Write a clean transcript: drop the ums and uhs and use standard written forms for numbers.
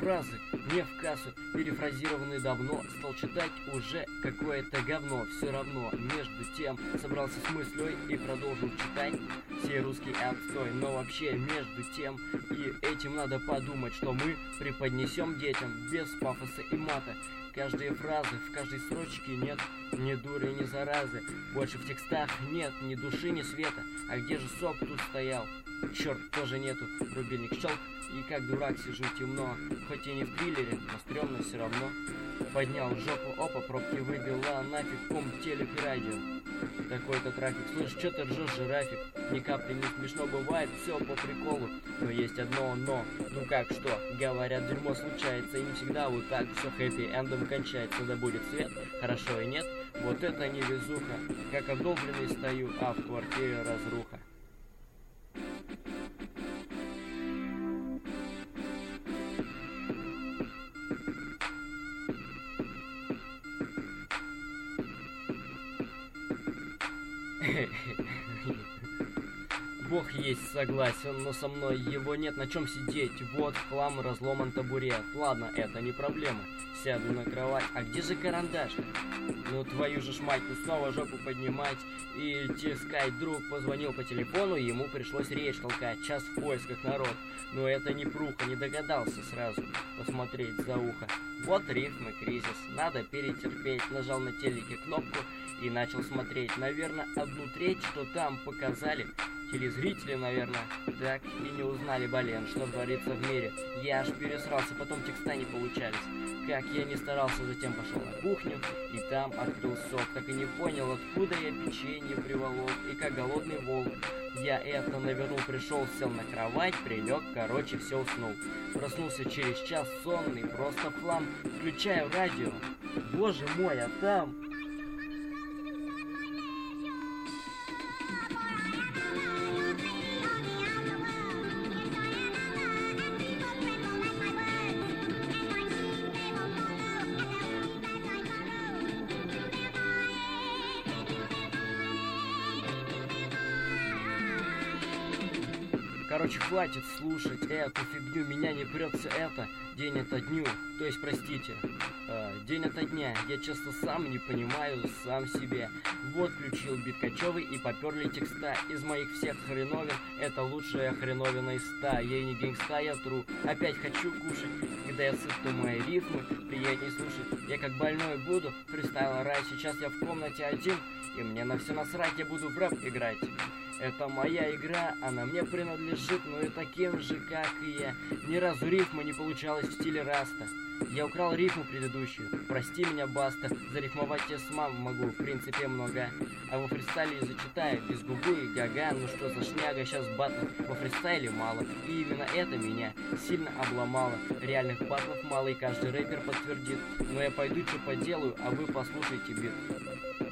фразы мне в кассу перефразированы давно. Стал читать уже какое-то говно. Все равно, между тем, собрался с мыслей и продолжил читать сей русский отстой. Но вообще, между тем и этим надо подумать, что мы преподнесем детям без пафоса и мата. Каждые фразы, в каждой строчке нет ни дуры, ни заразы. Больше в текстах нет ни души, ни света. А где же сок тут стоял? Черт, тоже нету. Рубильник щелк, и как дурак сижу темно. Хоть и не в триллере, но стрёмно все равно. Поднял жопу, опа, пробки выбила, нафиг, ком, телек и радио. Такой-то трафик, слышь, чё ты ржёшь, жирафик? Ни капли не смешно бывает, все по приколу. Но есть одно но, ну как что? Говорят, дерьмо случается, и не всегда вот так все хэппи-эндом кончается. Да будет свет, хорошо и нет, вот это невезуха. Как обдолбленный стою, а в квартире разруха. Бог есть, согласен, но со мной его нет, на чем сидеть. Вот в хлам разломан табурет. Ладно, это не проблема. Сяду на кровать. А где же карандаш-то? Ну твою же ж мать, ну снова жопу поднимать и тискать. Друг позвонил по телефону, ему пришлось речь толкать. Час в поисках народ. Но это не пруха, не догадался сразу посмотреть за ухо. Вот рифмы, кризис, надо перетерпеть. Нажал на телеке кнопку и начал смотреть. Наверное, 1/3, что там показали. Телезрители, наверное, так и не узнали, блин, что творится в мире. Я аж пересрался, потом текста не получались. Как я не старался, затем пошел на кухню и там открыл сок. Так и не понял, откуда я печенье приволок и как голодный волк. Я это навернул, пришел, сел на кровать, прилег, короче, все уснул. Проснулся через час сонный, просто в хлам. Включаю радио. Боже мой, а там... Короче, хватит слушать эту фигню, меня не прется это. День ото дню, то есть, простите, день ото дня. Я часто сам не понимаю сам себе. Вот включил бит кочевый и поперли текста. Из моих всех хреновин это лучшая хреновина из 100. Я не гангста, я тру. Опять хочу кушать. Когда я сыт, то мои рифмы приятнее слушать. Я как больной буду фристайл рай. Сейчас я в комнате один, и мне на все насрать, я буду в рэп играть. Это моя игра, она мне принадлежит, но и таким же, как и я. Ни разу рифма не получалась в стиле раста. Я украл рифму предыдущую, прости меня, баста. Зарифмовать я сам могу, в принципе, много. А во фристайле зачитаю, без губы и гага. Ну что за шняга, сейчас батл во фристайле мало. И именно это меня сильно обломало. Реальных батлов мало, и каждый рэпер подтвердит. Но я пойду что поделаю, а вы послушайте бит.